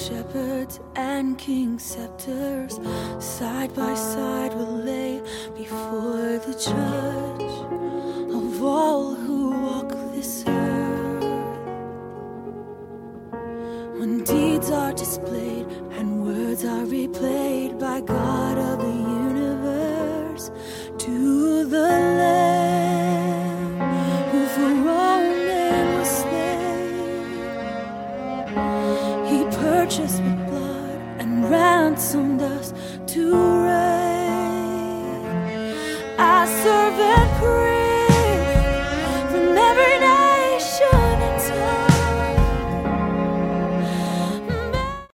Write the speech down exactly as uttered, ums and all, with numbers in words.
shepherds and king's scepters, side by side will lay before the judge of all who walk this earth. When deeds are displayed and words are replayed by God of the universe, to the Lamb who for all men was slain, He purchased with blood and ransomed us to